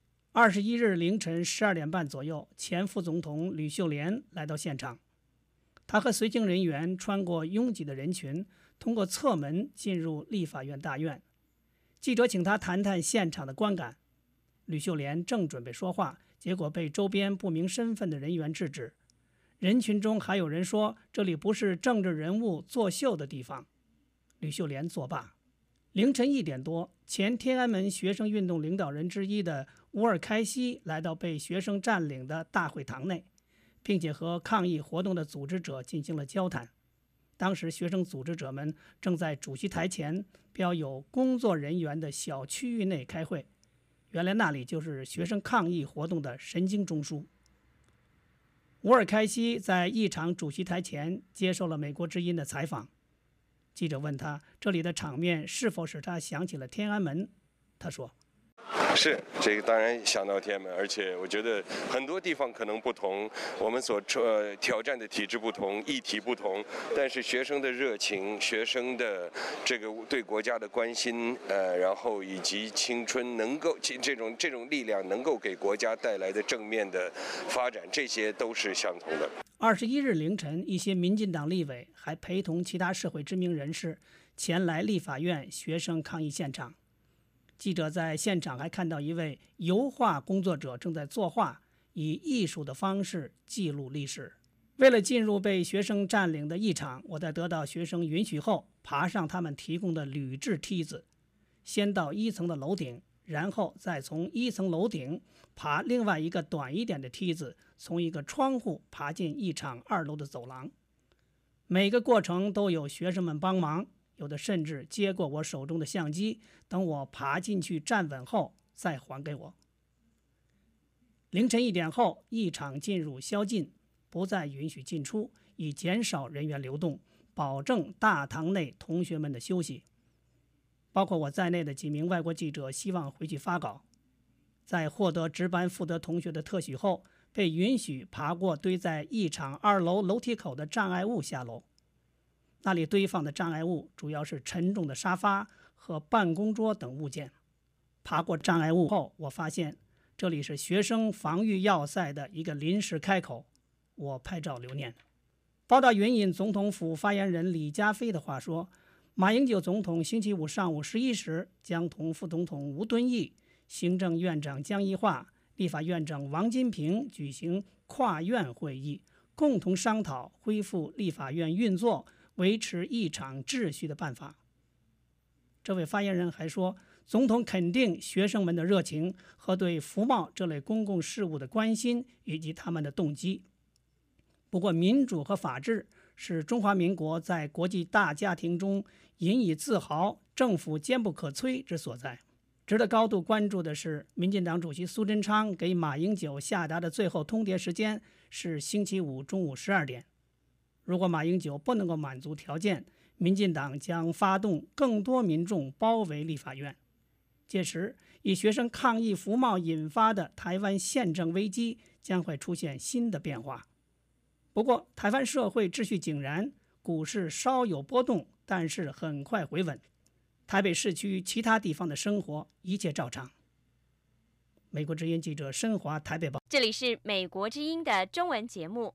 21日凌晨12点半左右，前副总统吕秀莲来到现场，他和随行人员穿过拥挤的人群，通过侧门进入立法院大院。记者请他谈谈现场的观感。吕秀莲正准备说话，结果被周边不明身份的人员制止。人群中还有人说这里不是政治人物作秀的地方。吕秀莲作罢。凌晨1点多，前天安门学生运动领导人之一的乌尔开西来到被学生占领的大会堂内，并且和抗议活动的组织者进行了交谈。当时学生组织者们正在主席台前标有工作人员的小区域内开会，原来那里就是学生抗议活动的神经中枢。乌尔开西在议场主席台前接受了美国之音的采访。记者问他这里的场面是否使他想起了天安门，他说： 是，这个当然想到天安门，而且我觉得很多地方可能不同，我们所挑战的体制不同，议题不同，但是学生的热情、学生的这个对国家的关心，然后以及青春能够这种力量能够给国家带来的正面的发展，这些都是相同的。 21日凌晨，一些民进党立委还陪同其他社会知名人士前来立法院学生抗议现场。记者在现场还看到一位油画工作者正在作画，以艺术的方式记录历史。为了进入被学生占领的议场，我在得到学生允许后，爬上他们提供的铝制梯子，先到1层的楼顶，然后再从1层楼顶爬另外一个短一点的梯子，从一个窗户爬进议场2楼的走廊。每个过程都有学生们帮忙，有的甚至接过我手中的相机，等我爬进去站稳后再还给我。凌晨1点后，议场进入宵禁，不再允许进出，以减少人员流动，保证大堂内同学们的休息。包括我在内的几名外国记者希望回去发稿，在获得值班负责同学的特许后，被允许爬过堆在议场2楼楼梯口的障碍物下楼。那里堆放的障碍物主要是沉重的沙发和办公桌等物件。爬过障碍物后，我发现这里是学生防御要塞的一个临时开口，我拍照留念。报道援引总统府发言人李家飞的话说，马英九总统星期五上午11时将同副总统吴敦义、行政院长江宜樺、立法院长王金平举行跨院会议，共同商讨恢复立法院运作、维持议场秩序的办法。这位发言人还说，总统肯定学生们的热情和对服贸这类公共事务的关心以及他们的动机。不过，民主和法治是中华民国在国际大家庭中引以自豪、政府坚不可摧之所在。值得高度关注的是，民进党主席苏贞昌给马英九下达的最后通牒时间是星期五中午12点。如果马英九不能够满足条件，民进党将发动更多民众包围立法院。届时，以学生抗议服贸引发的台湾宪政危机将会出现新的变化。不过，台湾社会秩序井然，股市稍有波动，但是很快回稳。台北市区其他地方的生活一切照常。美国之音记者申华台北报。 这里是美国之音的中文节目。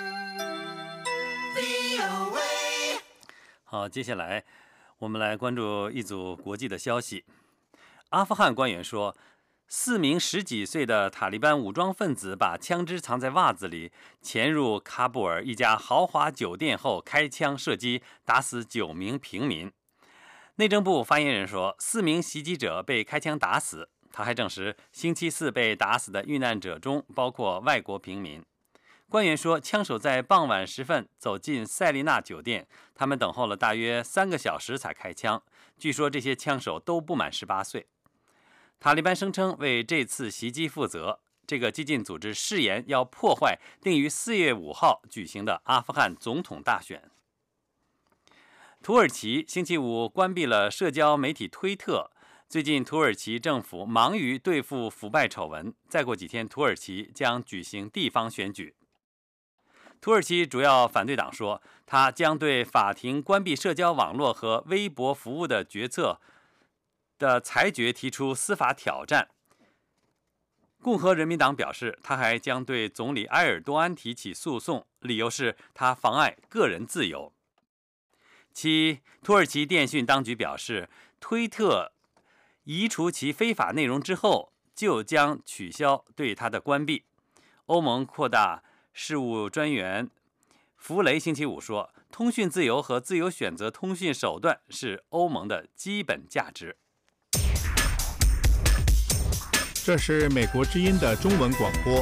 好，接下来我们来关注一组国际的消息。阿富汗官员说， 4名10几岁的塔利班武装分子把枪支藏在袜子里，潜入喀布尔一家豪华酒店后开枪射击，打死9名平民。内政部发言人说，4名袭击者被开枪打死。他还证实，星期4被打死的遇难者中包括外国平民。官员说，枪手在傍晚时分走进塞丽娜酒店，他们等候了大约3个小时才开枪。据说这些枪手都不满18岁。塔利班声称为这次袭击负责。这个激进组织誓言要破坏定于4月5号举行的阿富汗总统大选。土耳其星期5关闭了社交媒体推特。最近土耳其政府忙于对付腐败丑闻，再过几天土耳其将举行地方选举。土耳其主要反对党说，他将对法庭关闭社交网络和微博服务的决策的裁决提出司法挑战。共和人民党表示，他还将对总理埃尔多安提起诉讼，理由是他妨碍个人自由。土耳其电讯当局表示，推特移除其非法内容之后，就将取消对它的关闭。欧盟扩大事务专员弗雷星期5说，通讯自由和自由选择通讯手段是欧盟的基本价值。 这是美国之音的中文广播。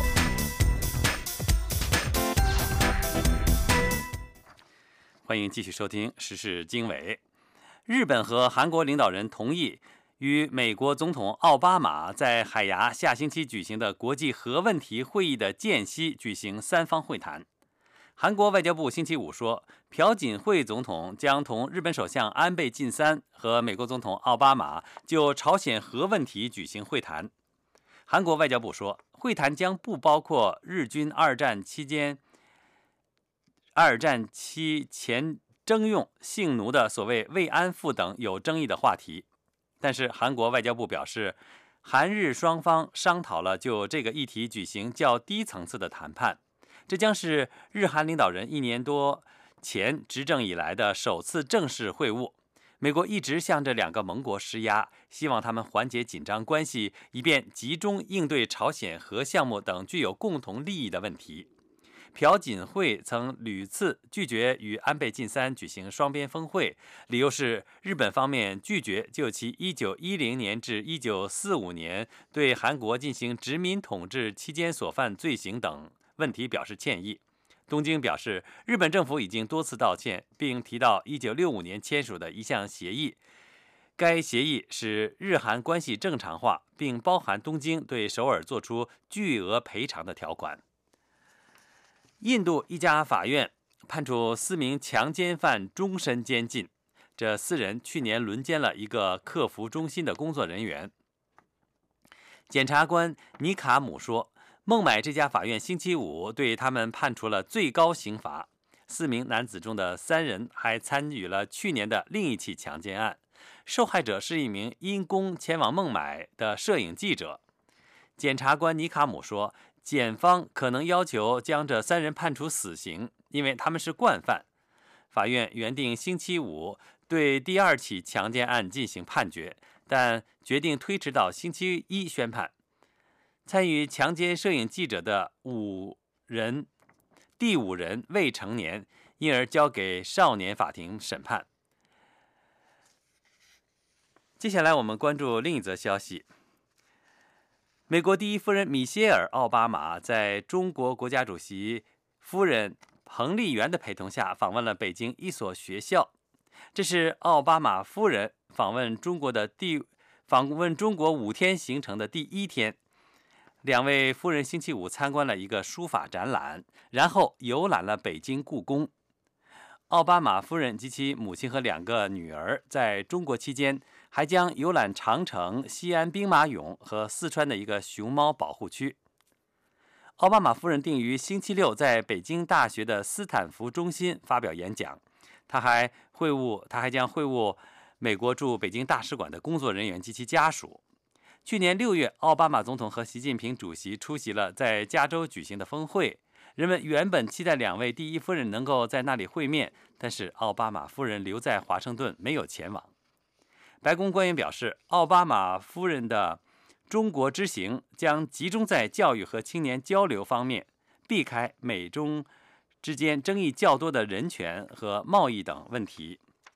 欢迎继续收听时事经纬。日本和韩国领导人同意与美国总统奥巴马在海牙下星期举行的国际核问题会议的间隙举行3方会谈。韩国外交部星期5说，朴槿惠总统将同日本首相安倍晋三和美国总统奥巴马就朝鲜核问题举行会谈。韩国外交部说，会谈将不包括日军二战期前征用性奴的所谓慰安妇等有争议的话题。但是韩国外交部表示，韩日双方商讨了就这个议题举行较低层次的谈判，这将是日韩领导人1年多前执政以来的首次正式会晤。美国一直向这2个盟国施压，希望他们缓解紧张关系，以便集中应对朝鲜核项目等具有共同利益的问题。朴槿惠曾屡次拒绝与安倍晋三举行双边峰会，理由是日本方面拒绝就其1910年至1945年对韩国进行殖民统治期间所犯罪行等问题表示歉意。东京表示，日本政府已经多次道歉，并提到1965年签署的一项协议，该协议使日韩关系正常化，并包含东京对首尔作出巨额赔偿的条款。印度一家法院判处4名强奸犯终身监禁，这4人去年轮奸了一个客服中心的工作人员。检察官尼卡姆说，孟买这家法院星期5对他们判处了最高刑罚。4名男子中的3人还参与了去年的另一起强奸案，受害者是一名因公前往孟买的摄影记者。检察官尼卡姆说，检方可能要求将这3人判处死刑，因为他们是惯犯。法院原定星期5对第2起强奸案进行判决，但决定推迟到星期1宣判。参与强奸摄影记者的第5人未成年，因而交给少年法庭审判。接下来我们关注另一则消息。美国第1夫人米歇尔·奥巴马在中国国家主席夫人彭丽媛的陪同下访问了北京一所学校。这是奥巴马夫人访问中国5天行程的第1天。2位夫人星期5参观了一个书法展览，然后游览了北京故宫。奥巴马夫人及其母亲和2个女儿在中国期间还将游览长城、西安兵马俑和四川的一个熊猫保护区。奥巴马夫人定于星期6在北京大学的斯坦福中心发表演讲，他还将会晤美国驻北京大使馆的工作人员及其家属。去年6月，奥巴马总统和习近平主席出席了在加州举行的峰会。人们原本期待2位第1夫人能够在那里会面，但是奥巴马夫人留在华盛顿，没有前往。白宫官员表示，奥巴马夫人的中国之行将集中在教育和青年交流方面，避开美中之间争议较多的人权和贸易等问题。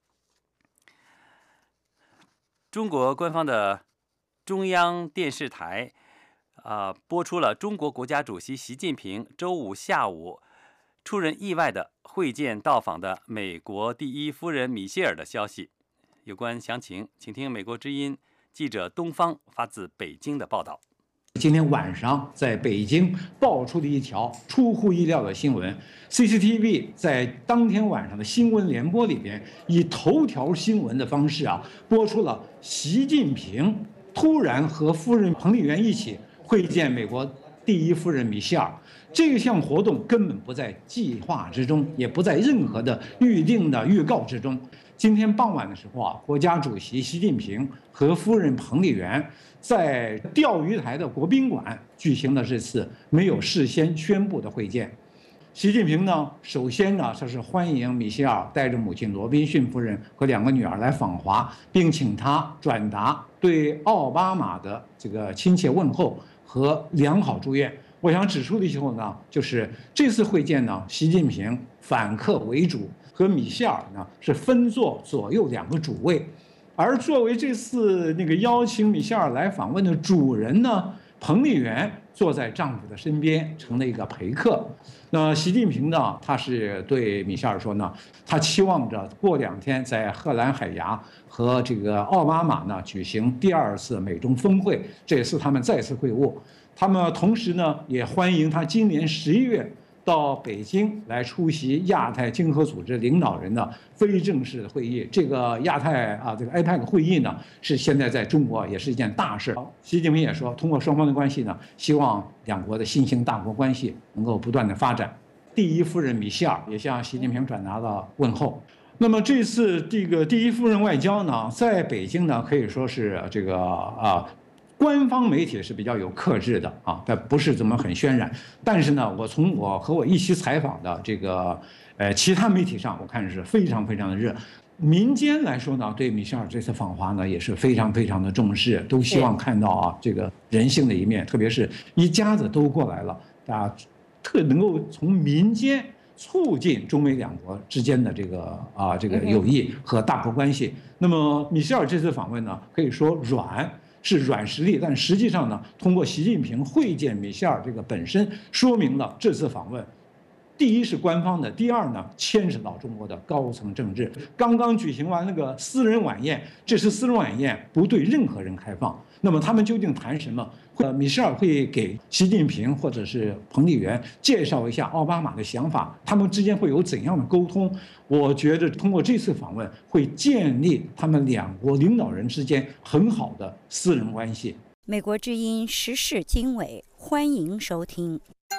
中国官方的中央电视台播出了中国国家主席习近平周五下午出人意外的会见到访的美国第一夫人米歇尔的消息。有关详情，请听美国之音记者东方发自北京的报道。 今天晚上在北京爆出了一条出乎意料的新闻 ，CCTV 在当天晚上的新闻联播里边，以头条新闻的方式播出了习近平突然和夫人彭丽媛一起会见美国第一夫人米歇尔。这项活动根本不在计划之中，也不在任何的预定的预告之中。今天傍晚的时候国家主席习近平和夫人彭丽媛在钓鱼台的国宾馆举行了这次没有事先宣布的会见。习近平呢，首先呢，他是欢迎米歇尔带着母亲罗宾逊夫人和2个女儿来访华，并请他转达对奥巴马的这个亲切问候和良好祝愿。我想指出的以后呢，就是这次会见呢，习近平反客为主，和米歇尔呢是分坐左右2个主位，而作为这次邀请米歇尔来访问的主人呢，彭丽媛坐在丈夫的身边，成了一个陪客。那习近平呢，他是对米歇尔说呢，他期望着过2天在荷兰海牙和这个奥巴马呢举行第2次美中峰会，这也是他们再次会晤。他们同时呢，也欢迎他今年11月到北京来出席亚太经合组织领导人的非正式的会议。这个亚太这个 APEC 会议呢，是现在在中国也是一件大事。习近平也说，通过双方的关系呢，希望2国的新兴大国关系能够不断的发展。第一夫人米歇尔也向习近平转达了问候。那么这次这个第一夫人外交呢，在北京呢，可以说是这个官方媒体是比较有克制的但不是怎么很渲染。但是呢，我和我一起采访的这个其他媒体上，我看是非常非常的热。民间来说呢，对米歇尔这次访华呢也是非常非常的重视，都希望看到这个人性的一面，特别是一家子都过来了，大家能够从民间促进中美2国之间的这个友谊和大国关系。那么米歇尔这次访问呢，可以说是软实力，但实际上呢，通过习近平会见米歇尔这个本身，说明了这次访问，第一是官方的，第2呢牵扯到中国的高层政治。刚刚举行完那个私人晚宴，这次私人晚宴不对任何人开放。那么他们究竟谈什么？米歇尔会给习近平或者是彭丽媛介绍一下奥巴马的想法，他们之间会有怎样的沟通？我觉得通过这次访问，会建立他们2国领导人之间很好的私人关系。 美国之音时事经纬，欢迎收听。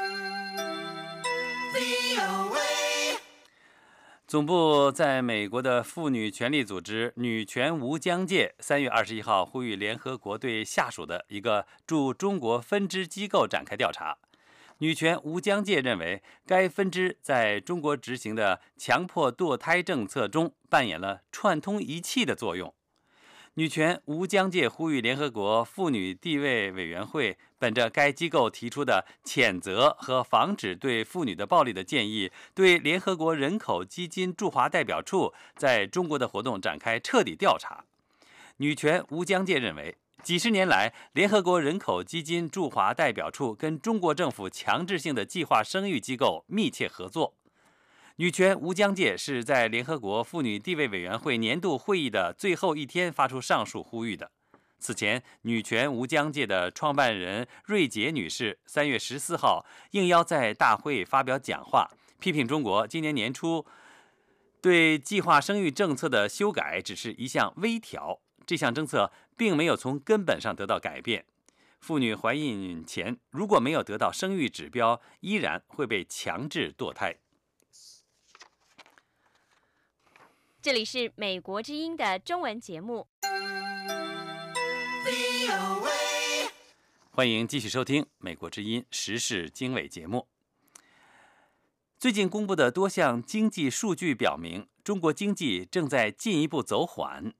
总部在美国的妇女权利组织女权无疆界3月21号呼吁联合国对下属的一个驻中国分支机构展开调查。女权无疆界认为，该分支在中国执行的强迫堕胎政策中扮演了串通一气的作用。女权无疆界呼吁联合国妇女地位委员会本着该机构提出的谴责和防止对妇女的暴力的建议，对联合国人口基金驻华代表处在中国的活动展开彻底调查。女权无疆界认为，几十年来，联合国人口基金驻华代表处跟中国政府强制性的计划生育机构密切合作。女权无疆界是在联合国妇女地位委员会年度会议的最后一天发出上述呼吁的。此前，女权无疆界的创办人瑞杰女士3月14号应邀在大会发表讲话，批评中国今年年初对计划生育政策的修改只是一项微调，这项政策并没有从根本上得到改变。妇女怀孕前如果没有得到生育指标，依然会被强制堕胎。 这里是美国之音的中文节目。 欢迎继续收听美国之音时事经纬节目。最近公布的多项经济数据表明，中国经济正在进一步走缓。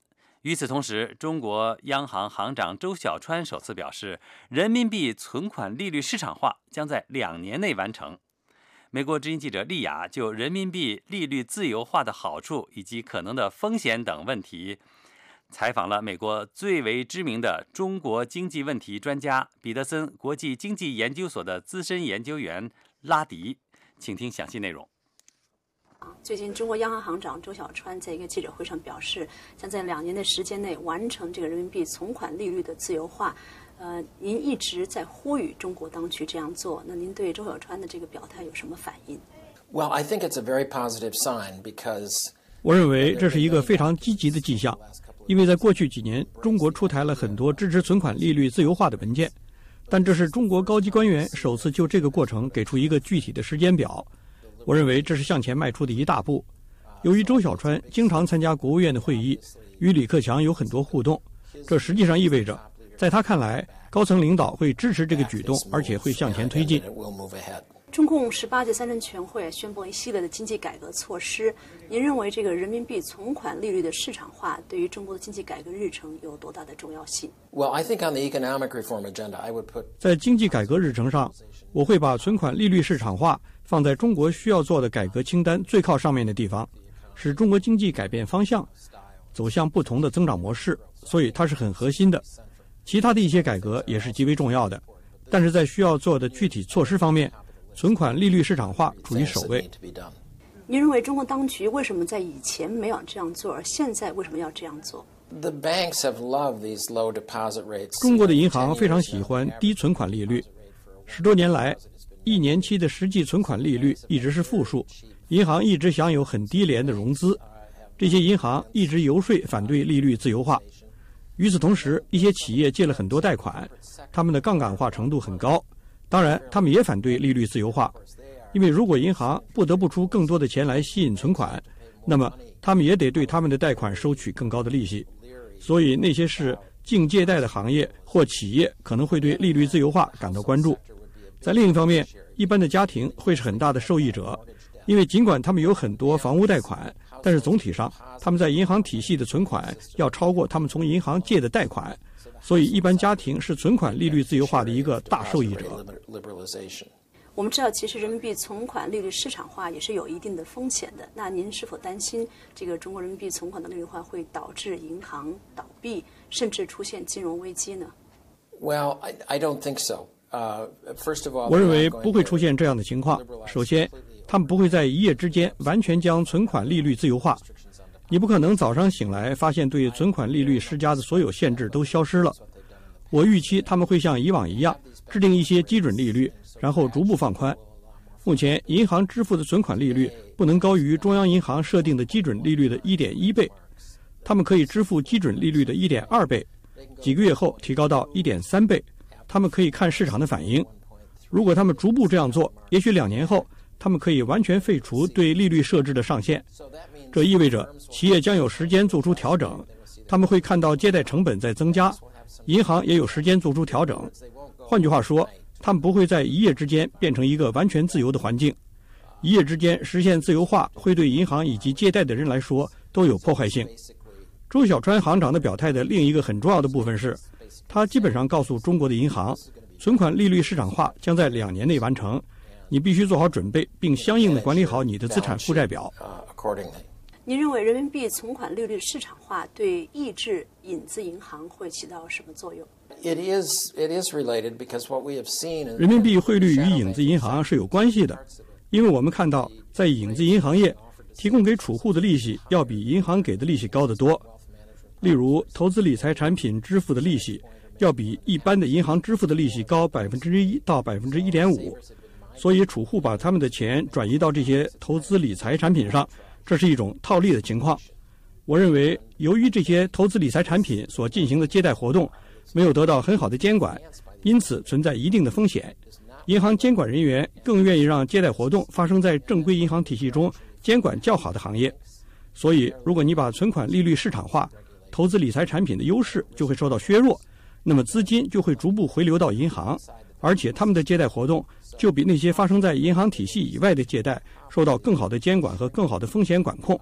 与此同时，中国央行行长周小川首次表示，人民币存款利率市场化将在2年内完成。美国之音记者丽雅就人民币利率自由化的好处以及可能的风险等问题，采访了美国最为知名的中国经济问题专家彼得森国际经济研究所的资深研究员拉迪，请听详细内容。 最近，中国央行行长周小川在一个记者会上表示，将在2年的时间内完成这个人民币存款利率的自由化。您一直在呼吁中国当局这样做，那您对周小川的这个表态有什么反应？ Well, I think it's a very positive sign because 我认为这是一个非常积极的迹象，因为在过去几年，中国出台了很多支持存款利率自由化的文件，但这是中国高级官员首次就这个过程给出一个具体的时间表。我认为这是向前迈出的一大步。由于周小川经常参加国务院的会议，与李克强有很多互动，这实际上意味着，在他看来，高层领导会支持这个举动，而且会向前推进。 中共18届3中全会宣布了一系列的经济改革措施，您认为这个人民币存款利率的市场化对于中国的经济改革日程有多大的重要性？ Well, I think on the economic reform agenda, I would put 在经济改革日程上，我会把存款利率市场化放在中国需要做的改革清单最靠上面的地方，使中国经济改变方向，走向不同的增长模式，所以它是很核心的。其他的一些改革也是极为重要的，但是在需要做的具体措施方面，存款利率市场化处于首位。 您认为中国当局为什么在以前没有这样做，而现在为什么要这样做？ the banks have loved these low deposit rates. 中国的银行非常喜欢低存款利率，10多年来，1年期的实际存款利率一直是负数，银行一直享有很低廉的融资，这些银行一直游说反对利率自由化。与此同时，一些企业借了很多贷款，他们的杠杆化程度很高，当然他们也反对利率自由化，因为如果银行不得不出更多的钱来吸引存款，那么他们也得对他们的贷款收取更高的利息，所以那些是净借贷的行业或企业可能会对利率自由化感到关注。在另一方面，一般的家庭会是很大的受益者，因为尽管他们有很多房屋贷款，但是总体上他们在银行体系的存款要超过他们从银行借的贷款，所以一般家庭是存款利率自由化的一个大受益者。 我们知道，其实人民币存款利率市场化也是有一定的风险的。那您是否担心这个中国人民币存款的利率化会导致银行倒闭，甚至出现金融危机呢？ Well, I don't think so. First of all, 我认为不会出现这样的情况。首先，他们不会在一夜之间完全将存款利率自由化。你不可能早上醒来发现对存款利率施加的所有限制都消失了。我预期他们会像以往一样制定一些基准利率，然后逐步放宽。目前，银行支付的存款利率不能高于中央银行设定的基准利率的 1.1 倍，他们可以支付基准利率的 1.2 倍，几个月后提高到 1.3 倍。他们可以看市场的反应。如果他们逐步这样做，也许2年后，他们可以完全废除对利率设置的上限。这意味着企业将有时间做出调整，他们会看到借贷成本在增加，银行也有时间做出调整。换句话说，他们不会在一夜之间变成一个完全自由的环境。一夜之间实现自由化会对银行以及借贷的人来说都有破坏性。周小川行长的表态的另一个很重要的部分是，他基本上告诉中国的银行，存款利率市场化将在2年内完成，你必须做好准备，并相应的管理好你的资产负债表。 您认为人民币存款利率市场化对抑制影子银行会起到什么作用？ It is related because what we have seen. 人民币汇率与影子银行是有关系的，因为我们看到在影子银行业提供给储户的利息要比银行给的利息高得多。例如，投资理财产品支付的利息要比一般的银行支付的利息高1%到1.5%，所以储户把他们的钱转移到这些投资理财产品上，这是一种套利的情况。我认为，由于这些投资理财产品所进行的借贷活动没有得到很好的监管，因此存在一定的风险。银行监管人员更愿意让借贷活动发生在正规银行体系中监管较好的行业。所以，如果你把存款利率市场化，投资理财产品的优势就会受到削弱，那么资金就会逐步回流到银行，而且他们的借贷活动就比那些发生在银行体系以外的借贷受到更好的监管和更好的风险管控。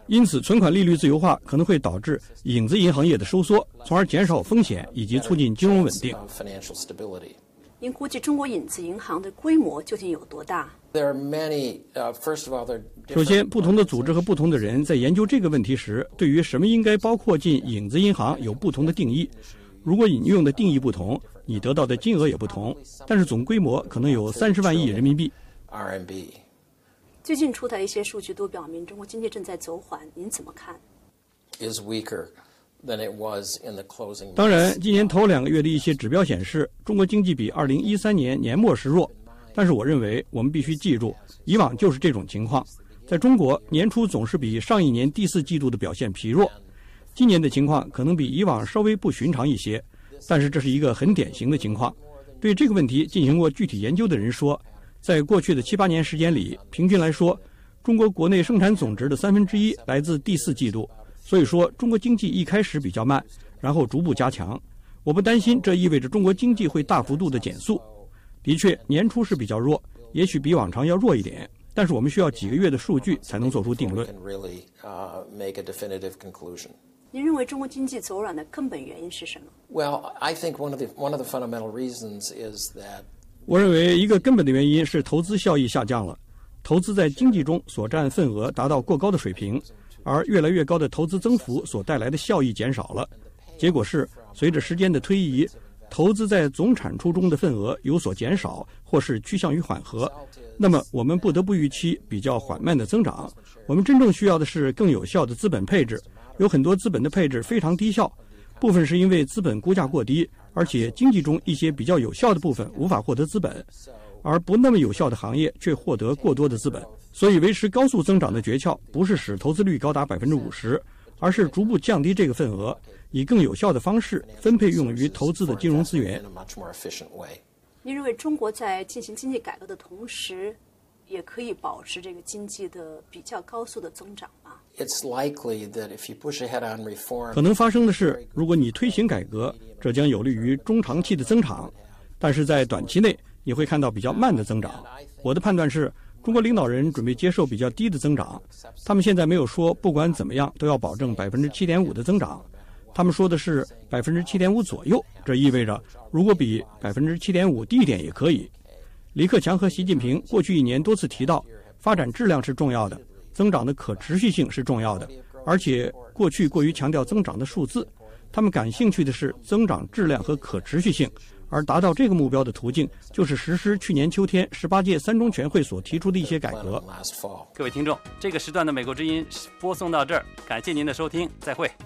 因此，存款利率自由化可能会导致影子银行业的收缩，从而减少风险以及促进金融稳定。 您估计中国影子银行的规模究竟有多大？ 首先，不同的组织和不同的人在研究这个问题时，对于什么应该包括进影子银行有不同的定义。如果引用的定义不同，你得到的金额也不同，但是总规模可能有30万亿人民币。 最近出台一些数据都表明中国经济正在走缓，您怎么看？ 当然，今年头2个月的一些指标显示，中国经济比2013年年末时弱。但是我认为我们必须记住，以往就是这种情况。在中国，年初总是比上一年第4季度的表现疲弱。今年的情况可能比以往稍微不寻常一些，但是这是一个很典型的情况。对这个问题进行过具体研究的人说，在过去的7、8年时间里，平均来说，中国国内生产总值的1/3来自第4季度。所以说，中国经济一开始比较慢，然后逐步加强。我不担心这意味着中国经济会大幅度的减速。的确，年初是比较弱，也许比往常要弱一点，但是我们需要几个月的数据才能做出定论。 您认为中国经济走软的根本原因是什么？ Well, I think one of the fundamental reasons is that 我认为一个根本的原因是投资效益下降了，投资在经济中所占份额达到过高的水平，而越来越高的投资增幅所带来的效益减少了。结果是，随着时间的推移，投资在总产出中的份额有所减少，或是趋向于缓和。那么我们不得不预期比较缓慢的增长。我们真正需要的是更有效的资本配置。有很多资本的配置非常低效，部分是因为资本估价过低，而且经济中一些比较有效的部分无法获得资本，而不那么有效的行业却获得过多的资本。所以维持高速增长的诀窍不是使投资率高达50%，而是逐步降低这个份额，以更有效的方式分配用于投资的金融资源。 您认为中国在进行经济改革的同时，也可以保持这个经济的比较高速的增长吗？ it's likely that if you push ahead on reform, 可能发生的是，如果你推行改革，这将有利于中长期的增长，但是在短期内你会看到比较慢的增长。我的判断是，中国领导人准备接受比较低的增长，他们现在没有说不管怎么样都要保证7.5%的增长，他们说的是7.5%左右，这意味着如果比7.5%低一点也可以。李克强和习近平过去1年多次提到，发展质量是重要的，增长的可持续性是重要的，而且过去过于强调增长的数字，他们感兴趣的是增长质量和可持续性，而达到这个目标的途径就是实施去年秋天18届3中全会所提出的一些改革。 各位听众，这个时段的美国之音播送到这儿，感谢您的收听，再会。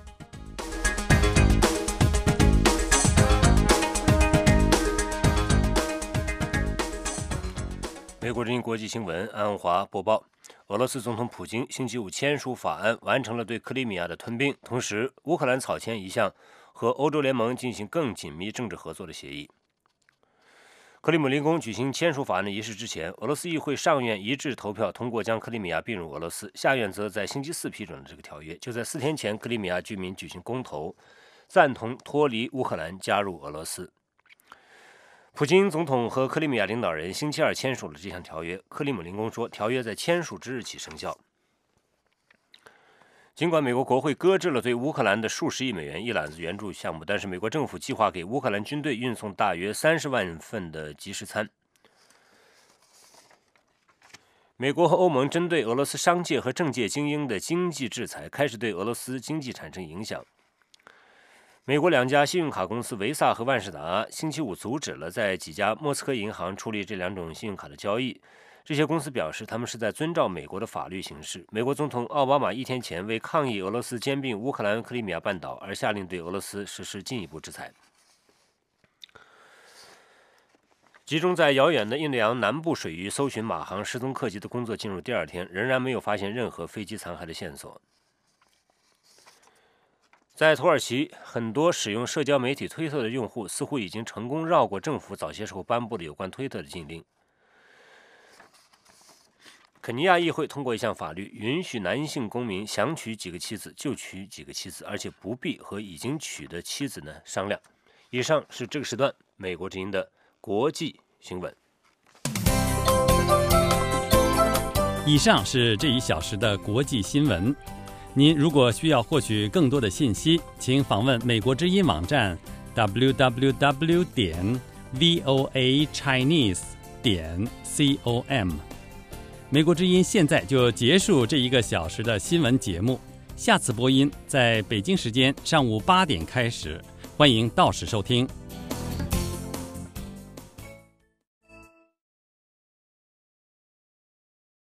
美国之音国际新闻，安华播报。俄罗斯总统普京星期五签署法案，完成了对克里米亚的吞并，同时乌克兰草签一项和欧洲联盟进行更紧密政治合作的协议。克里姆林宫举行签署法案的仪式之前，俄罗斯议会上院一致投票通过将克里米亚并入俄罗斯，下院则在星期4批准了这个条约。就在4天前，克里米亚居民举行公投，赞同脱离乌克兰加入俄罗斯。普京总统和克里米亚领导人星期2签署了这项条约。克里姆林宫说，条约在签署之日起生效。尽管美国国会搁置了对乌克兰的数十亿美元一揽子援助项目，但是美国政府计划给乌克兰军队运送大约30万份的即食餐。美国和欧盟针对俄罗斯商界和政界精英的经济制裁开始对俄罗斯经济产生影响。美国2家信用卡公司维萨和万事达星期5阻止了在几家莫斯科银行处理这2种信用卡的交易。这些公司表示，他们是在遵照美国的法律行事。美国总统奥巴马1天前为抗议俄罗斯兼并乌克兰克里米亚半岛而下令对俄罗斯实施进一步制裁。集中在遥远的印度洋南部水域搜寻马航失踪客机的工作进入第2天，仍然没有发现任何飞机残骸的线索。在土耳其，很多使用社交媒体推特的用户似乎已经成功绕过政府早些时候颁布的有关推特的禁令。肯尼亚议会通过一项法律，允许男性公民想娶几个妻子就娶几个妻子，而且不必和已经娶的妻子商量。以上是这个时段美国之音的国际新闻。 以上是这1小时的国际新闻。 您如果需要获取更多的信息，请访问美国之音网站 www.voachinese.com。美国之音现在就结束这1个小时的新闻节目，下次播音在北京时间上午8点开始，欢迎到时收听。